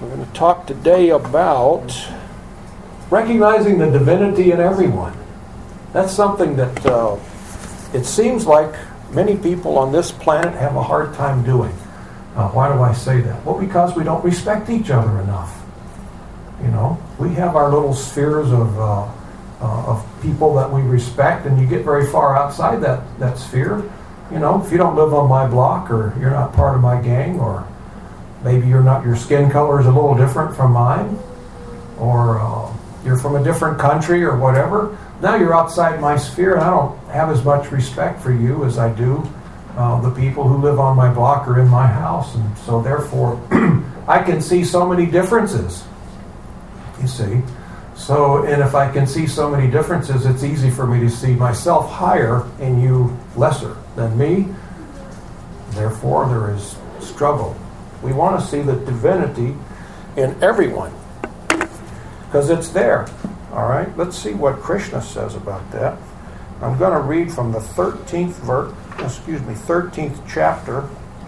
We're going to talk today about recognizing the divinity in everyone. That's something that it seems like many people on this planet have a hard time doing. Why do I say that? Well, because we don't respect each other enough. You know, we have our little spheres of people that we respect, and you get very far outside that sphere. You know, if you don't live on my block, or you're not part of my gang, or maybe your skin color is a little different from mine, or you're from a different country or whatever, now you're outside my sphere, and I don't have as much respect for you as I do the people who live on my block or in my house. And so therefore, I can see so many differences, you see. So, and if I can see so many differences, it's easy for me to see myself higher and you lesser than me. Therefore, there is struggle. We want to see the divinity in everyone, because it's there. All right, let's see what Krishna says about that. I'm going to read from the 13th chapter.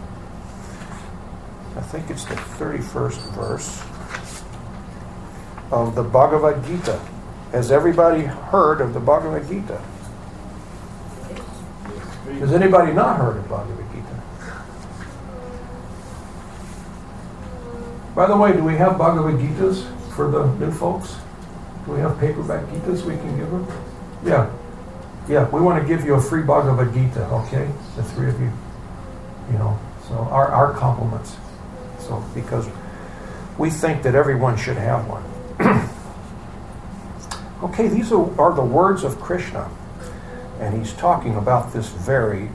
I think it's the 31st verse of the Bhagavad Gita. Has everybody heard of the Bhagavad Gita? Has anybody not heard of Bhagavad Gita? By the way, do we have Bhagavad Gitas for the new folks? Do we have paperback Gitas we can give them? Yeah, we want to give you a free Bhagavad Gita, okay? The three of you. You know, so our compliments. So, because we think that everyone should have one. Okay, these are the words of Krishna. And he's talking about this very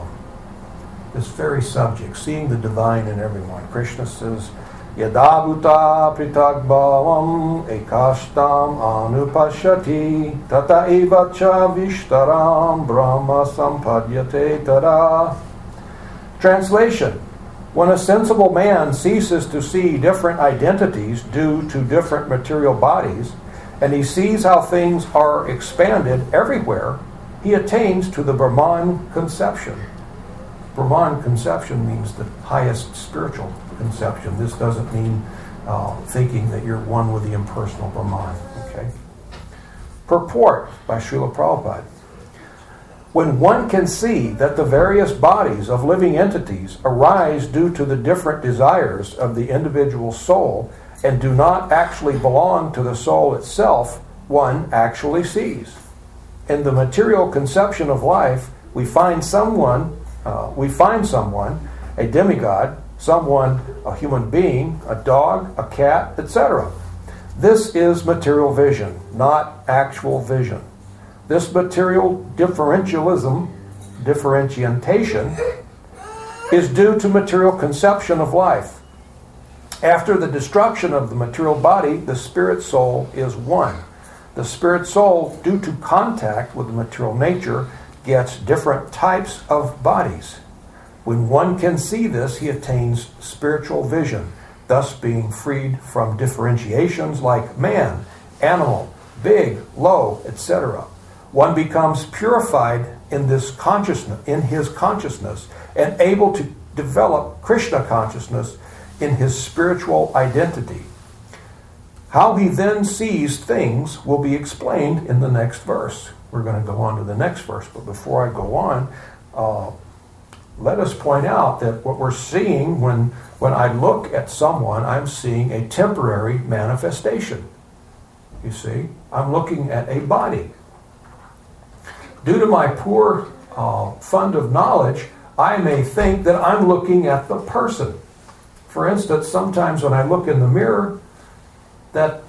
subject, seeing the divine in everyone. Krishna says, Yada bhuta pritag bhavam ekashtam anupashyati tata eva cha vishtaram brahma sampadyate tada. Translation: when a sensible man ceases to see different identities due to different material bodies, and he sees how things are expanded everywhere, he attains to the Brahman conception. Brahman conception means the highest spiritual conception. This doesn't mean thinking that you're one with the impersonal Brahman. Okay. Purport by Srila Prabhupada. When one can see that the various bodies of living entities arise due to the different desires of the individual soul and do not actually belong to the soul itself, one actually sees. In the material conception of life, we find someone, a demigod, someone, a human being, a dog, a cat, etc. This is material vision, not actual vision. This material differentiation is due to material conception of life. After the destruction of the material body, the spirit soul is one. The spirit soul, due to contact with the material nature, gets different types of bodies. When one can see this, he attains spiritual vision, thus being freed from differentiations like man, animal, big, low, etc. One becomes purified in his consciousness, and able to develop Krishna consciousness in his spiritual identity. How he then sees things will be explained in the next verse. We're going to go on to the next verse, but before I go on, let us point out that what we're seeing when I look at someone, I'm seeing a temporary manifestation. You see, I'm looking at a body. Due to my poor fund of knowledge, I may think that I'm looking at the person. For instance, sometimes when I look in the mirror, that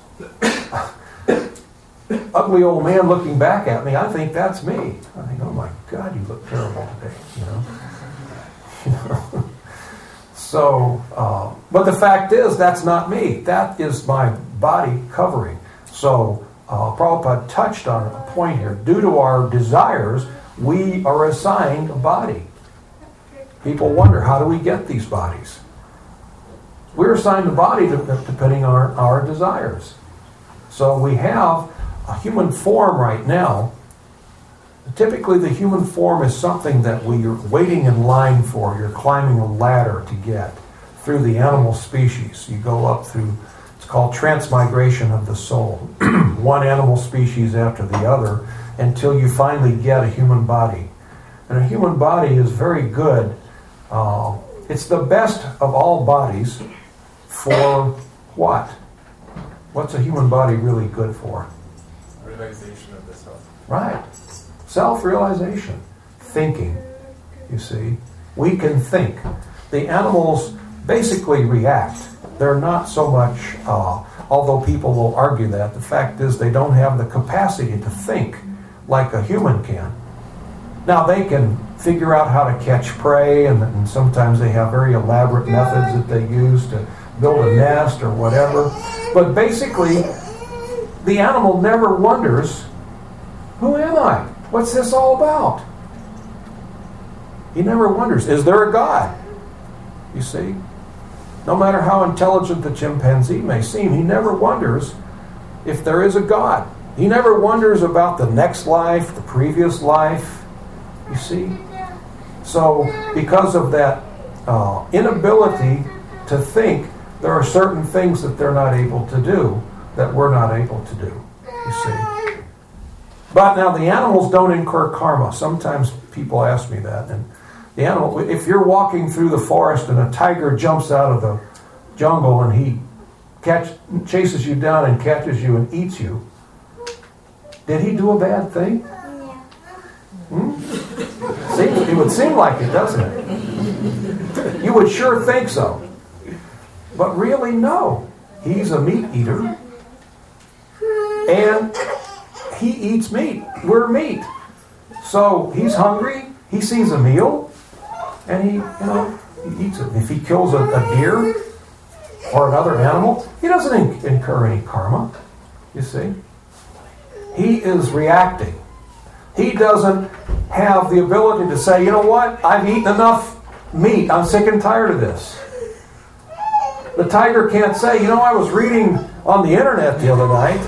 ugly old man looking back at me, I think that's me. I think, oh my God, you look terrible today, you know. So, but the fact is, that's not me. That is my body covering. So, Prabhupada touched on a point here. Due to our desires, we are assigned a body. People wonder, how do we get these bodies? We're assigned a body depending on our desires. So we have a human form right now. Typically, the human form is something that you're waiting in line for. You're climbing a ladder to get. through the animal species. You go up through, it's called transmigration of the soul. One animal species after the other until you finally get a human body. And a human body is very good. It's the best of all bodies for what? What's a human body really good for? Realization of the self. Right. Self-realization. Thinking, you see. We can think. The animals basically react. They're not so much, although people will argue that, the fact is they don't have the capacity to think like a human can. Now they can figure out how to catch prey, and sometimes they have very elaborate methods that they use to build a nest or whatever. But basically, the animal never wonders, who am I? What's this all about? He never wonders, is there a God? You see? No matter how intelligent the chimpanzee may seem, he never wonders if there is a God. He never wonders about the next life, the previous life. You see? So, because of that inability to think, there are certain things that they're not able to do that we're not able to do. You see? But now the animals don't incur karma. Sometimes people ask me that. And the animal, if you're walking through the forest and a tiger jumps out of the jungle and he chases you down and catches you and eats you, did he do a bad thing? It would seem like it, doesn't it? You would sure think so. But really, no. He's a meat eater. And he eats meat. We're meat. So he's hungry. He sees a meal. And he eats it. If he kills a deer or another animal, he doesn't incur any karma. You see? He is reacting. He doesn't have the ability to say, you know what, I've eaten enough meat, I'm sick and tired of this. The tiger can't say, I was reading on the internet the other night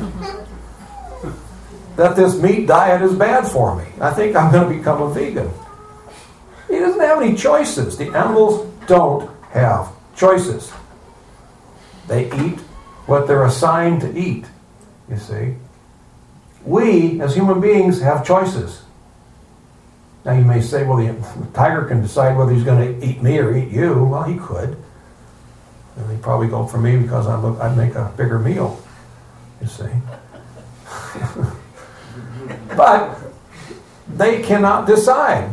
that this meat diet is bad for me. I think I'm going to become a vegan. He doesn't have any choices. The animals don't have choices. They eat what they're assigned to eat, you see. We, as human beings, have choices. Now you may say, well, the tiger can decide whether he's going to eat me or eat you. Well, he could. And he'd probably go for me because I'd make a bigger meal, you see. But they cannot decide.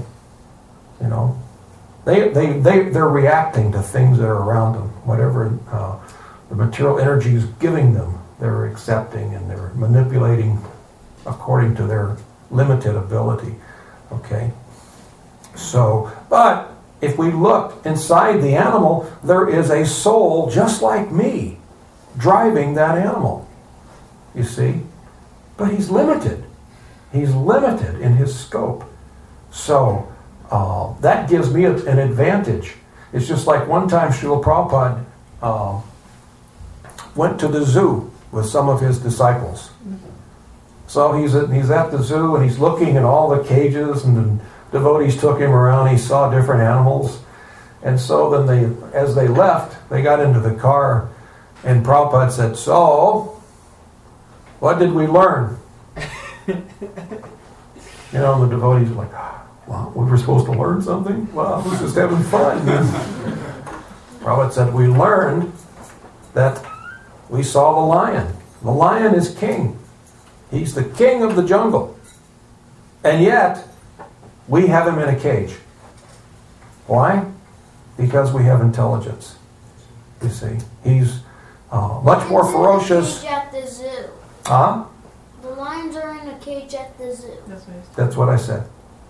They're reacting to things that are around them. Whatever the material energy is giving them, they're accepting and they're manipulating according to their limited ability. Okay? So, but if we look inside the animal, there is a soul just like me driving that animal. You see? But he's limited. He's limited in his scope. So, that gives me an advantage. It's just like one time Srila Prabhupada went to the zoo with some of his disciples. So he's at the zoo and he's looking at all the cages, and the devotees took him around. He saw different animals. And so then as they left, they got into the car and Prabhupada said, so, what did we learn? And the devotees were like, well, we were supposed to learn something? Well, we're just having fun. Prabhupada said, we learned that we saw the lion. The lion is king. He's the king of the jungle. And yet, we have him in a cage. Why? Because we have intelligence. You see, he's much more ferocious. Cage at the zoo. Huh? The lions are in a cage at the zoo. That's what I said.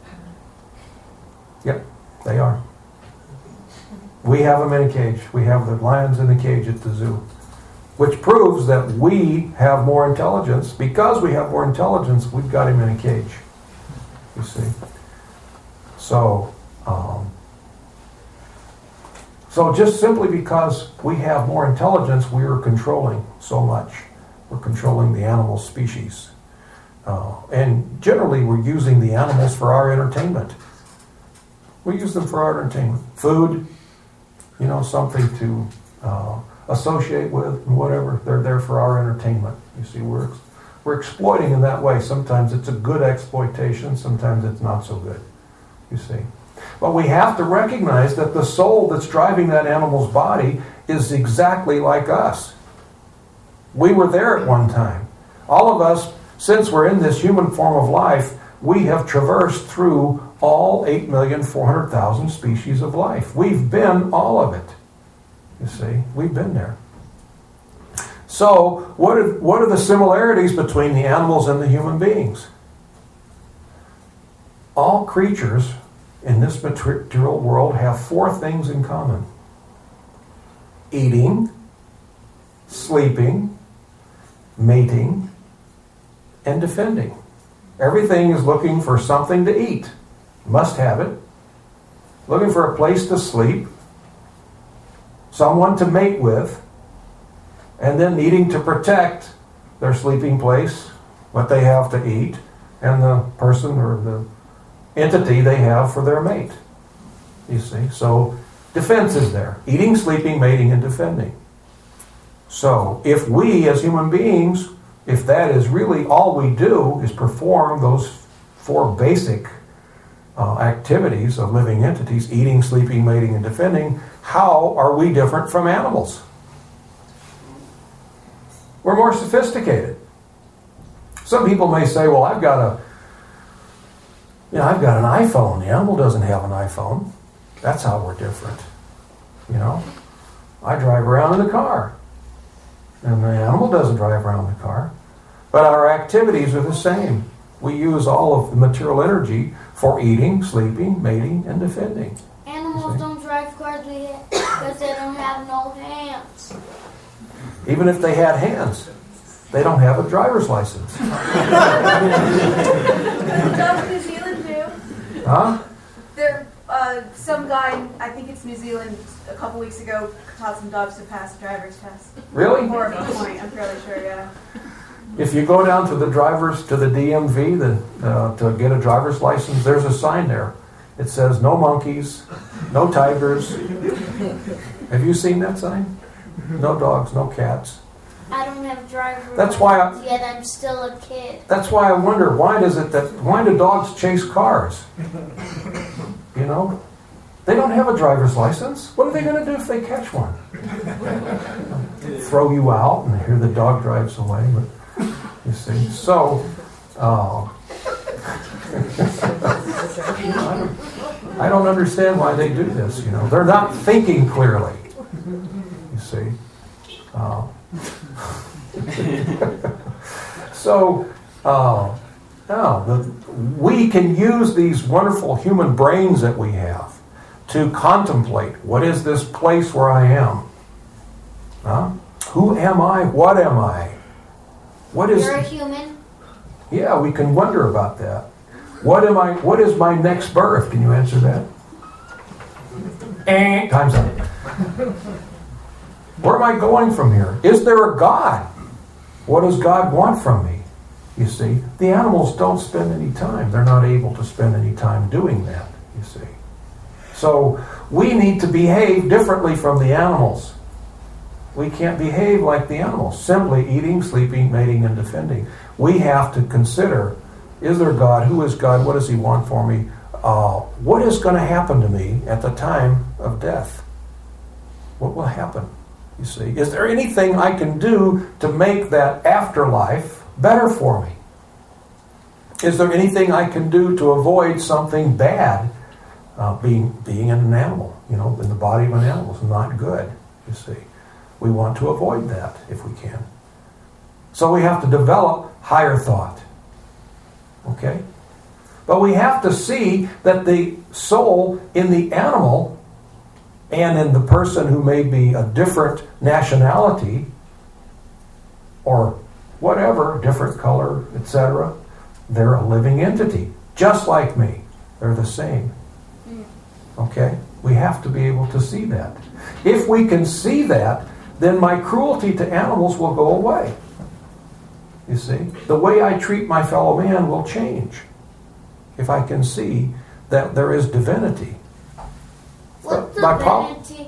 Yep, they are. We have them in a cage. We have the lions in a cage at the zoo. Which proves that we have more intelligence. Because we have more intelligence, we've got him in a cage. You see? So just simply because we have more intelligence, we are controlling so much. We're controlling the animal species. And generally, we're using the animals for our entertainment. We use them for our entertainment. Food, something to associate with and whatever. They're there for our entertainment. You see, we're exploiting in that way. Sometimes it's a good exploitation, sometimes it's not so good, you see. But we have to recognize that the soul that's driving that animal's body is exactly like us. We were there at one time. All of us, since we're in this human form of life, we have traversed through all 8,400,000 species of life. We've been all of it. You see, we've been there. So, what are the similarities between the animals and the human beings? All creatures in this material world have 4 things in common: eating, sleeping, mating, and defending. Everything is looking for something to eat. Must have it. Looking for a place to sleep, someone to mate with, and then needing to protect their sleeping place, what they have to eat, and the person or the entity they have for their mate. You see? So defense is there. Eating, sleeping, mating, and defending. So if we as human beings, if that is really all we do is perform those 4 basic activities of living entities, eating, sleeping, mating, and defending, how are we different from animals? We're more sophisticated. Some people may say, well, I've got an iPhone. The animal doesn't have an iPhone. That's how we're different. I drive around in a car. And the animal doesn't drive around in the car. But our activities are the same. We use all of the material energy for eating, sleeping, mating, and defending. Animals don't drive cars because they don't have no hands. Even if they had hands, they don't have a driver's license. Dogs in New Zealand do. Huh? There, some guy, I think it's New Zealand, a couple weeks ago, taught some dogs to pass the driver's test. Really? Or a point, I'm fairly sure, yeah. If you go down to the DMV to get a driver's license, there's a sign there. It says, no monkeys, no tigers. Have you seen that sign? No dogs, no cats. I don't have driver's That's why license yet. I'm still a kid. That's why I wonder, why do dogs chase cars? They don't have a driver's license. What are they going to do if they catch one? Throw you out and hear the dog drives away. But, you see, so I don't understand why they do this. They're not thinking clearly. You see. We can use these wonderful human brains that we have to contemplate, what is this place where I am? Who am I? What am I? You're a human? Yeah, we can wonder about that. What am I? What is my next birth? Can you answer that? Time's up. Where am I going from here? Is there a God? What does God want from me? You see, the animals don't spend any time. They're not able to spend any time doing that, you see. So we need to behave differently from the animals. We can't behave like the animals, simply eating, sleeping, mating, and defending. We have to consider, is there God? Who is God? What does He want for me? What is going to happen to me at the time of death? What will happen? You see, is there anything I can do to make that afterlife better for me? Is there anything I can do to avoid something bad being in an animal? In the body of an animal is not good, you see. We want to avoid that if we can. So we have to develop higher thought. Okay? But we have to see that the soul in the animal and in the person who may be a different nationality or whatever, different color, etc., they're a living entity, just like me. They're the same. Okay? We have to be able to see that. If we can see that, then my cruelty to animals will go away. You see? The way I treat my fellow man will change if I can see that there is divinity. What My divinity?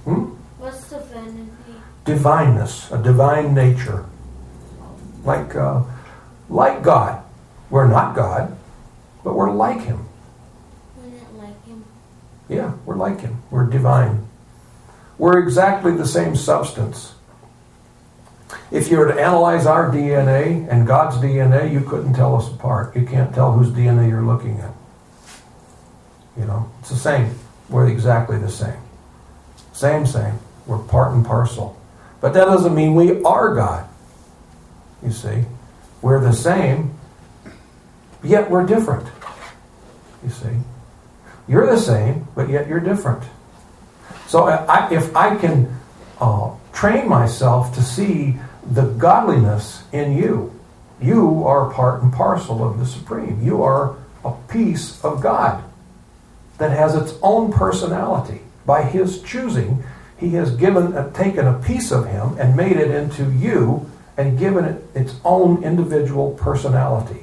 What's divinity? Divineness, a divine nature. Like God. We're not God, but we're like Him. We didn't like Him. Yeah, we're like Him. We're divine. We're exactly the same substance. If you were to analyze our DNA and God's DNA, you couldn't tell us apart. You can't tell whose DNA you're looking at. You know, it's the same. We're exactly the same. Same. We're part and parcel. But that doesn't mean we are God. You see, we're the same, yet we're different. You see, you're the same, but yet you're different. So if I can train myself to see the godliness in you, you are part and parcel of the Supreme. You are a piece of God that has its own personality. By His choosing, He has taken a piece of Him and made it into you and given it its own individual personality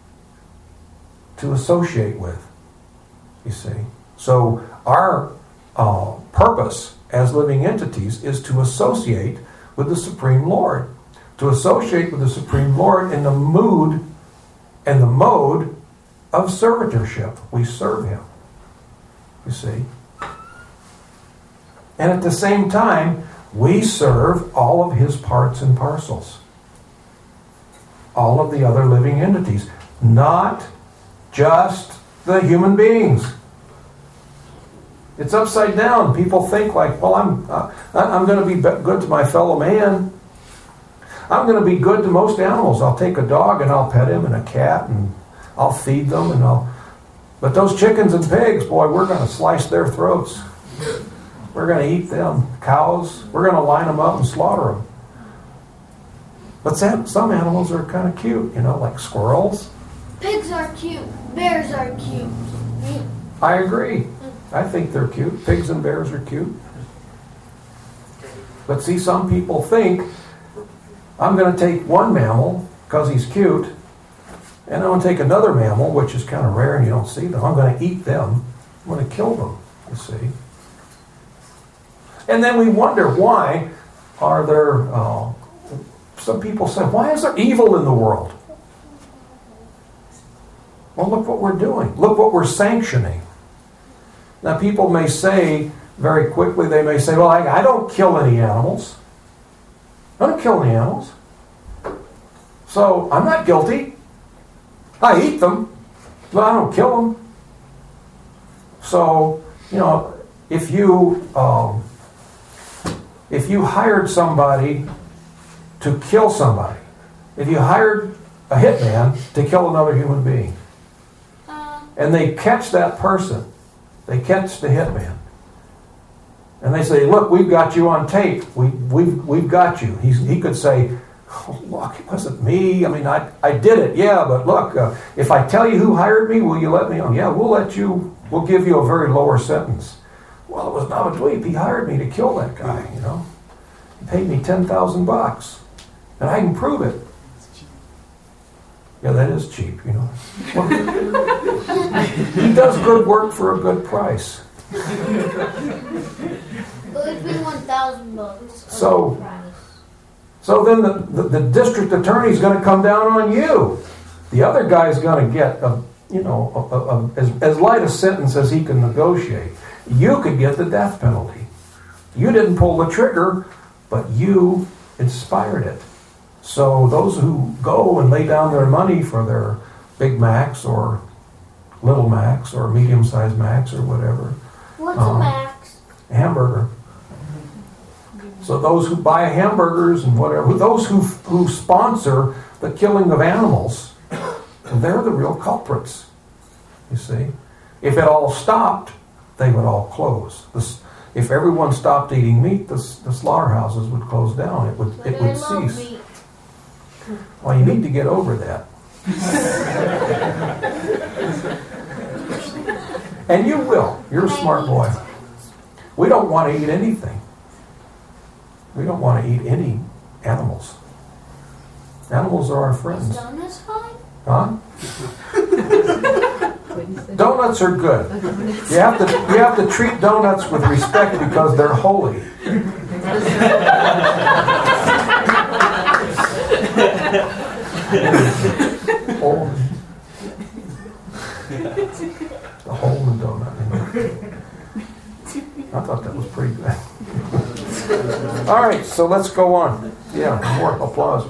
to associate with, you see. So our purpose as living entities is to associate with the Supreme Lord. To associate with the Supreme Lord in the mood and the mode of servitorship. We serve Him, you see. And at the same time, we serve all of His parts and parcels. All of the other living entities. Not just the human beings. It's upside down. People think like, well, I'm going to be good to my fellow man. I'm going to be good to most animals. I'll take a dog and I'll pet him, and a cat, and I'll feed them, But those chickens and pigs, boy, we're going to slice their throats. We're going to eat them. Cows, we're going to line them up and slaughter them. But some animals are kind of cute, like squirrels. Pigs are cute. Bears are cute. I agree. I think they're cute. Pigs and bears are cute. But see, some people think, I'm going to take one mammal because he's cute, and I'm going to take another mammal, which is kind of rare and you don't see them. I'm going to eat them. I'm going to kill them, you see. And then we wonder, why are there, some people say, why is there evil in the world? Well, look what we're doing. Look what we're sanctioning. Now, people may say, very quickly, they may say, well, I don't kill any animals. I don't kill any animals. So, I'm not guilty. I eat them, but I don't kill them. So, if you hired somebody to kill somebody, if you hired a hitman to kill another human being, and they catch that person, they catch the hitman, and they say, look, we've got you on tape. We've got you. He could say, oh, look, it wasn't me. I mean, I did it, yeah, but look, if I tell you who hired me, will you let me know? Yeah, we'll give you a very lower sentence. Well, it was Nabadweep. He hired me to kill that guy, He paid me $10,000, and I can prove it. Yeah, that is cheap, Well, he does good work for a good price. It would be $1,000. So then the district attorney's going to come down on you. The other guy's going to get as light a sentence as he can negotiate. You could get the death penalty. You didn't pull the trigger, but you inspired it. So those who go and lay down their money for their Big Macs or Little Macs or medium-sized Macs or whatever. What's a Max? A hamburger. So those who buy hamburgers and whatever, those who sponsor the killing of animals, they're the real culprits, you see. If it all stopped, they would all close. If everyone stopped eating meat, the slaughterhouses would close down. It would cease. Meat. Well, you need to get over that. And you will. You're a smart boy. We don't want to eat anything. We don't want to eat any animals. Animals are our friends. Donuts fine? Huh? Donuts are good. You have to treat donuts with respect because they're holy. The hole in the donut. I thought that was pretty good. All right, so let's go on. Yeah, more applause.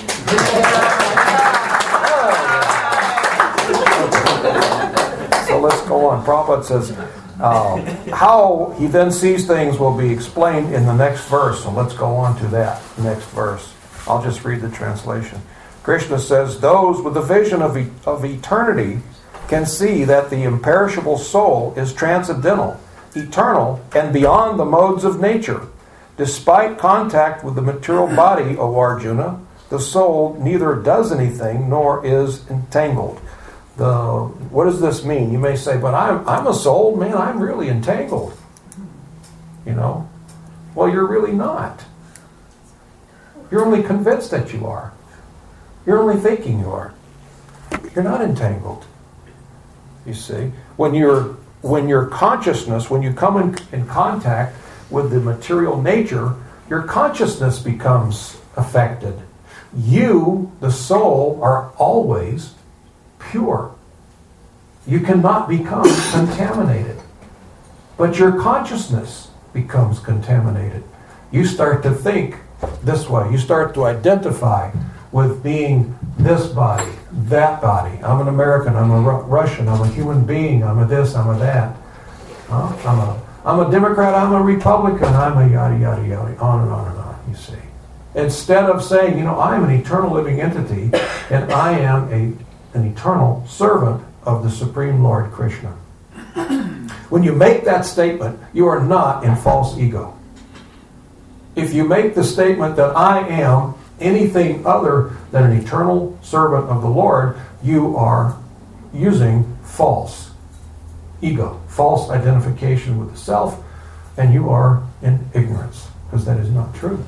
So let's go on. Prabhupada says, how he then sees things will be explained in the next verse. So let's go on to that next verse. I'll just read the translation. Krishna says, those with the vision of eternity can see that the imperishable soul is transcendental, eternal, and beyond the modes of nature. Despite contact with the material body, O Arjuna, the soul neither does anything nor is entangled. What does this mean? You may say, but I'm a soul, man, I'm really entangled. You know? Well, you're really not. You're only convinced that you are. You're only thinking you are. You're not entangled. You see? When your consciousness, when you come in contact with the material nature, your consciousness becomes affected. You, the soul, are always pure. You cannot become contaminated. But your consciousness becomes contaminated. You start to think this way. You start to identify with being this body, that body. I'm an American, I'm a Russian, I'm a human being, I'm a this, I'm a that. I'm a Democrat, I'm a Republican, I'm a yada, yada, yada, on and on and on, you see. Instead of saying, I'm an eternal living entity, and I am an eternal servant of the Supreme Lord Krishna. When you make that statement, you are not in false ego. If you make the statement that I am anything other than an eternal servant of the Lord, you are using false ego, false identification with the self, and you are in ignorance, because that is not true.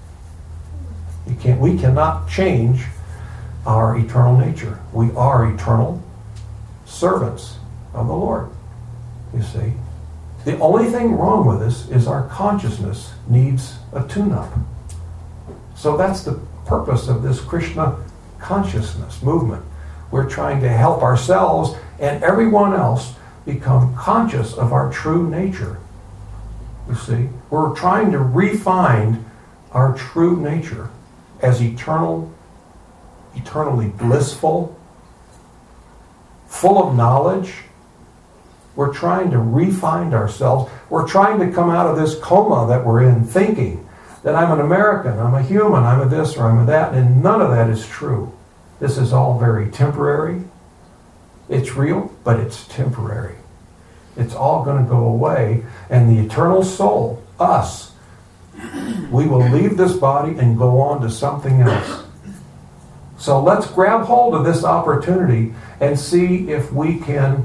We cannot change our eternal nature. We are eternal servants of the Lord, you see. The only thing wrong with us is our consciousness needs a tune-up. So that's the purpose of this Krishna consciousness movement. We're trying to help ourselves and everyone else become conscious of our true nature. You see, we're trying to refine our true nature as eternally blissful, full of knowledge. We're trying to refine ourselves. We're trying to come out of this coma that we're in, thinking that I'm an American, I'm a human, I'm a this or I'm a that, and none of that is true. This is all very temporary. It's real, but it's temporary. It's all going to go away, and the eternal soul, us, we will leave this body and go on to something else. So let's grab hold of this opportunity and see if we can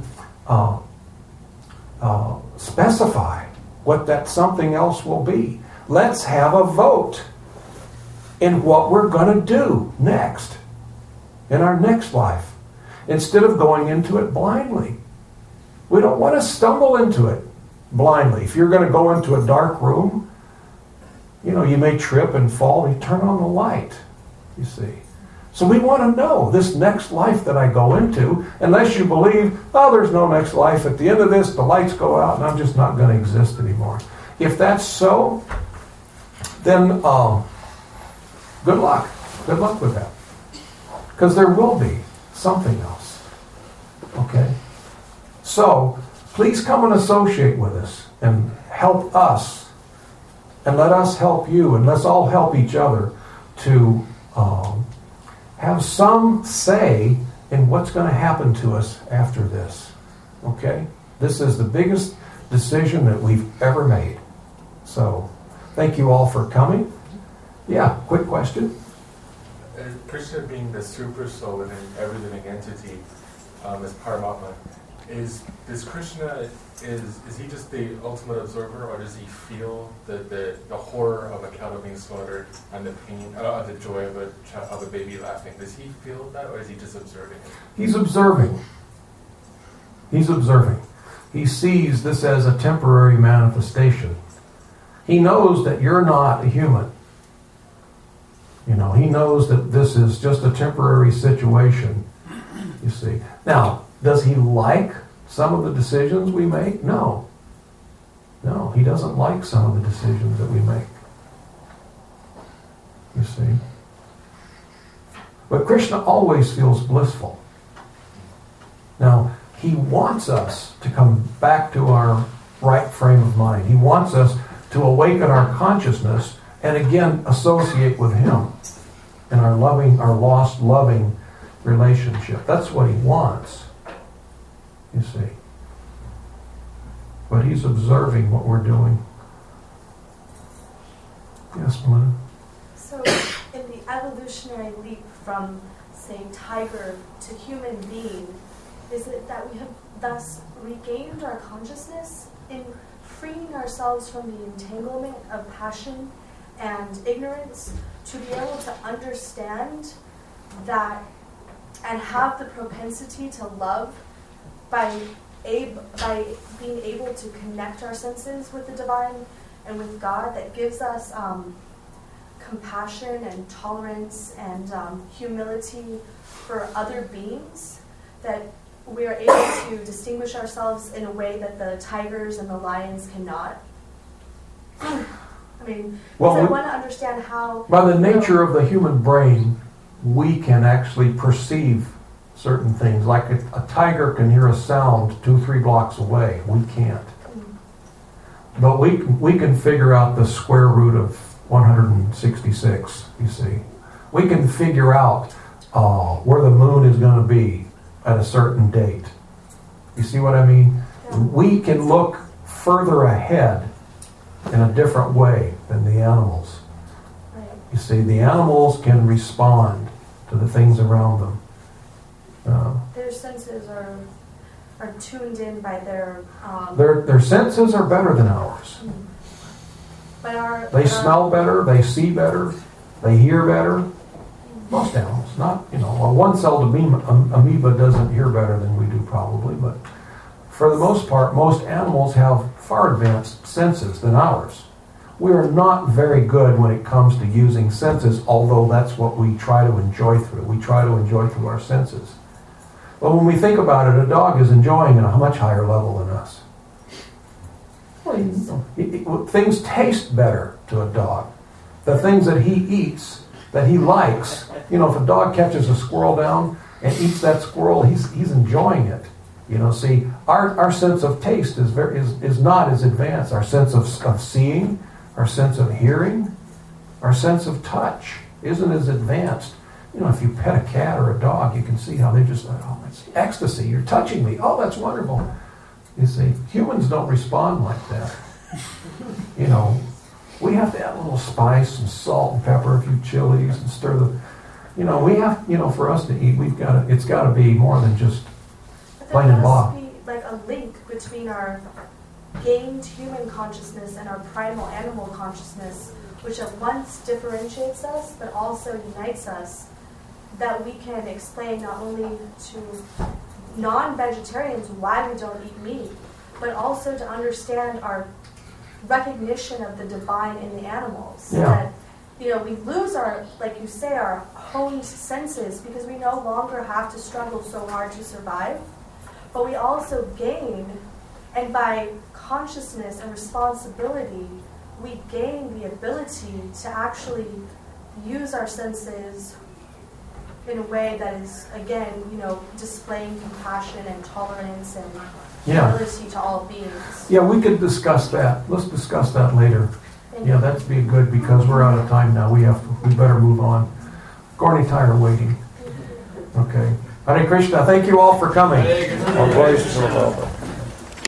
specify what that something else will be. Let's have a vote in what we're going to do next, in our next life, instead of going into it blindly. We don't want to stumble into it blindly. If you're going to go into a dark room, you may trip and fall. You turn on the light, you see. So we want to know this next life that I go into, unless you believe, there's no next life. At the end of this, the lights go out and I'm just not going to exist anymore. If that's so, then good luck. Good luck with that. Because there will be something else. Okay? So, please come and associate with us and help us. And let us help you, and let's all help each other to have some say in what's going to happen to us after this. Okay? This is the biggest decision that we've ever made. So, thank you all for coming. Yeah, quick question. Krishna being the super soul within every living entity, as Paramatma, is Krishna, is he just the ultimate observer, or does he feel the horror of a cow being slaughtered and the pain, the joy of a baby laughing? Does he feel that, or is he just observing it? He's observing. He's observing. He sees this as a temporary manifestation. He knows that you're not a human. You know, he knows that this is just a temporary situation, you see. Now, does he like some of the decisions we make? No. No, he doesn't like some of the decisions that we make. You see. But Krishna always feels blissful. Now, he wants us to come back to our right frame of mind. He wants us to awaken our consciousness and again associate with him in our lost, loving relationship. That's what he wants, you see. But he's observing what we're doing. Yes, Melinda? So, in the evolutionary leap from, say, tiger to human being, is it that we have thus regained our consciousness in freeing ourselves from the entanglement of passion and ignorance to be able to understand that and have the propensity to love by being able to connect our senses with the divine and with God, that gives us compassion and tolerance and humility for other beings, that we are able to distinguish ourselves in a way that the tigers and the lions cannot? I mean, because I want to understand how... By the nature of the human brain, we can actually perceive certain things. Like a tiger can hear a sound 2-3 blocks away. We can't. But we can figure out the square root of 166, you see. We can figure out where the moon is going to be at a certain date. You see what I mean? Yeah. We can look further ahead in a different way than the animals. Right. You see, the animals can respond to the things around them. Their senses are tuned in by their... Their senses are better than ours. They smell better, they see better, they hear better. Most animals, not, a one-celled amoeba doesn't hear better than we do probably, but for the most part, most animals have far advanced senses than ours. We are not very good when it comes to using senses, although that's what we try to enjoy through. We try to enjoy through our senses. But when we think about it, a dog is enjoying at a much higher level than us. Things taste better to a dog. The things that he eats, that he likes, if a dog catches a squirrel down and eats that squirrel, he's enjoying it. See, our sense of taste is not as advanced. Our sense of seeing, our sense of hearing, our sense of touch isn't as advanced. If you pet a cat or a dog, you can see how they just, it's ecstasy. You're touching me. Oh, that's wonderful. You see, humans don't respond like that. We have to add a little spice and salt and pepper, a few chilies, and stir the. We have. For us to eat, it's got to be more than just plain and blah. There must be like a link between our gained human consciousness and our primal animal consciousness, which at once differentiates us but also unites us, that we can explain not only to non-vegetarians why we don't eat meat, but also to understand our recognition of the divine in the animals. Yeah. That, we lose our, like you say, our honed senses because we no longer have to struggle so hard to survive. But we also gain, and by consciousness and responsibility, we gain the ability to actually use our senses in a way that is, again, displaying compassion and tolerance and humility to all beings. Yeah, we could discuss that. Let's discuss that later. That'd be good because we're out of time now. We better move on. Gorni Tyre waiting. Okay. Hare Krishna. Thank you all for coming. All praise to the Lord.